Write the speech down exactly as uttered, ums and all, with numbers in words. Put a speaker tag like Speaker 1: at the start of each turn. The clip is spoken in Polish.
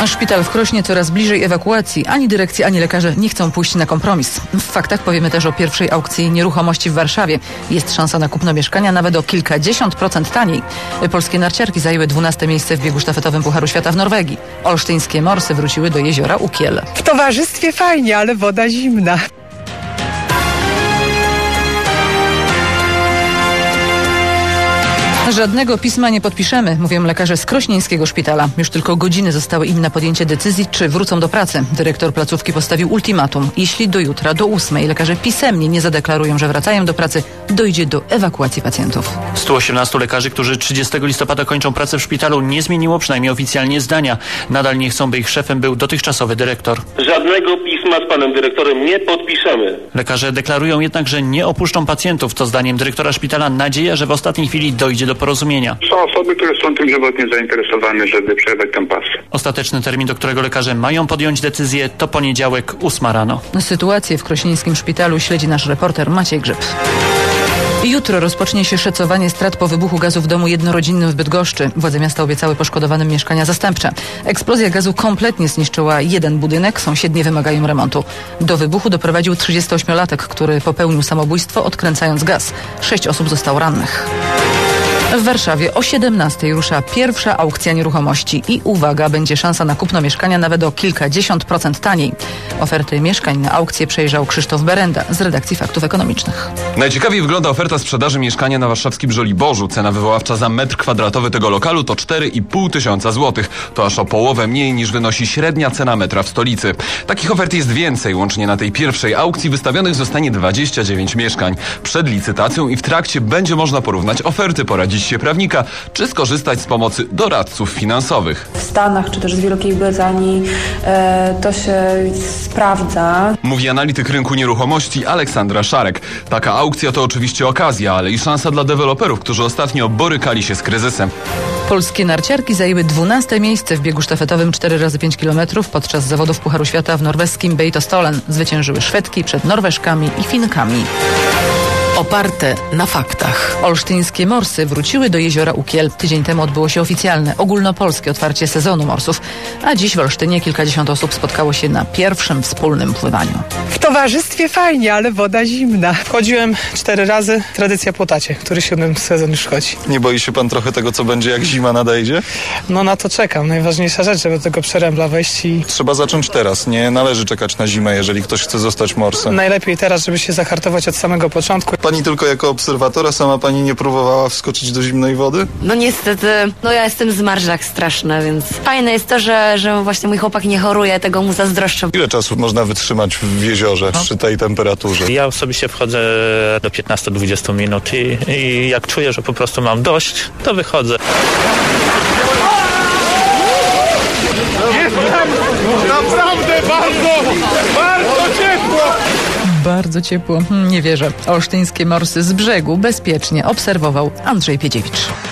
Speaker 1: A szpital w Krośnie coraz bliżej ewakuacji. Ani dyrekcja, ani lekarze nie chcą pójść na kompromis. W faktach powiemy też o pierwszej aukcji nieruchomości w Warszawie. Jest szansa na kupno mieszkania nawet o kilkadziesiąt procent taniej. Polskie narciarki zajęły dwunaste miejsce w biegu sztafetowym Pucharu Świata w Norwegii. Olsztyńskie morsy wróciły do jeziora Ukiel.
Speaker 2: W towarzystwie fajnie, ale woda zimna.
Speaker 1: Żadnego pisma nie podpiszemy, mówią lekarze z krośnieńskiego szpitala. Już tylko godziny zostały im na podjęcie decyzji, czy wrócą do pracy. Dyrektor placówki postawił ultimatum. Jeśli do jutra, do ósmej lekarze pisemnie nie zadeklarują, że wracają do pracy, dojdzie do ewakuacji pacjentów.
Speaker 3: stu osiemnastu lekarzy, którzy trzydziestego listopada kończą pracę w szpitalu, nie zmieniło przynajmniej oficjalnie zdania. Nadal nie chcą, by ich szefem był dotychczasowy dyrektor.
Speaker 4: Żadnego pisma z panem dyrektorem nie podpiszemy.
Speaker 3: Lekarze deklarują jednak, że nie opuszczą pacjentów, co zdaniem dyrektora szpitala nadzieja, że w ostatniej chwili dojdzie do porozumienia.
Speaker 5: Są osoby, które są tym żywotnie zainteresowane, żeby przerwać ten pas.
Speaker 3: Ostateczny termin, do którego lekarze mają podjąć decyzję, to poniedziałek, ósma rano.
Speaker 1: Sytuację w krośnieńskim szpitalu śledzi nasz reporter Maciej Grzyb. Jutro rozpocznie się szacowanie strat po wybuchu gazu w domu jednorodzinnym w Bydgoszczy. Władze miasta obiecały poszkodowanym mieszkania zastępcze. Eksplozja gazu kompletnie zniszczyła jeden budynek, sąsiednie wymagają remontu. Do wybuchu doprowadził trzydziestoośmiolatek, który popełnił samobójstwo, odkręcając gaz. Sześć osób zostało rannych. W Warszawie o siedemnastej rusza pierwsza aukcja nieruchomości i uwaga, będzie szansa na kupno mieszkania nawet o kilkadziesiąt procent taniej. Oferty mieszkań na aukcję przejrzał Krzysztof Berenda z redakcji Faktów Ekonomicznych.
Speaker 6: Najciekawiej wygląda oferta sprzedaży mieszkania na warszawskim Żoliborzu. Cena wywoławcza za metr kwadratowy tego lokalu to cztery i pół tysiąca złotych. To aż o połowę mniej niż wynosi średnia cena metra w stolicy. Takich ofert jest więcej. Łącznie na tej pierwszej aukcji wystawionych zostanie dwadzieścia dziewięć mieszkań. Przed licytacją i w trakcie będzie można porównać oferty, poradzić się prawnika, czy skorzystać z pomocy doradców finansowych.
Speaker 7: W Stanach czy też w Wielkiej Brytanii e, to się sprawdza.
Speaker 6: Mówi analityk rynku nieruchomości Aleksandra Szarek. Taka aukcja to oczywiście okazja, ale i szansa dla deweloperów, którzy ostatnio borykali się z kryzysem.
Speaker 1: Polskie narciarki zajęły dwunaste miejsce w biegu sztafetowym cztery razy pięć kilometrów podczas zawodów Pucharu Świata w norweskim Beitostolen. Zwyciężyły Szwedki przed Norweżkami i Finkami.
Speaker 8: Oparte na faktach.
Speaker 1: Olsztyńskie morsy wróciły do jeziora Ukiel. Tydzień temu odbyło się oficjalne, ogólnopolskie otwarcie sezonu morsów, a dziś w Olsztynie kilkadziesiąt osób spotkało się na pierwszym wspólnym pływaniu.
Speaker 2: W towarzystwie fajnie, ale woda zimna.
Speaker 9: Wchodziłem cztery razy, tradycja po tacie, który siódmy sezon już chodzi.
Speaker 10: Nie boi się pan trochę tego, co będzie, jak zima nadejdzie?
Speaker 9: No na to czekam. Najważniejsza rzecz, żeby do tego przerębla wejść i...
Speaker 10: Trzeba zacząć teraz. Nie należy czekać na zimę, jeżeli ktoś chce zostać morsem.
Speaker 9: Najlepiej teraz, żeby się zahartować od samego początku.
Speaker 10: Pani tylko jako obserwatora, sama pani nie próbowała wskoczyć do zimnej wody?
Speaker 11: No niestety, no ja jestem zmarzak straszna, więc fajne jest to, że, że właśnie mój chłopak nie choruje, tego mu zazdroszczę.
Speaker 10: Ile czasu można wytrzymać w jeziorze no. przy tej temperaturze?
Speaker 12: Ja osobiście wchodzę do piętnastu do dwudziestu minut i, i jak czuję, że po prostu mam dość, to wychodzę.
Speaker 13: Jest tam naprawdę bardzo, bardzo ciepło!
Speaker 1: Bardzo ciepło. Nie wierzę. Olsztyńskie morsy z brzegu bezpiecznie obserwował Andrzej Piedziewicz.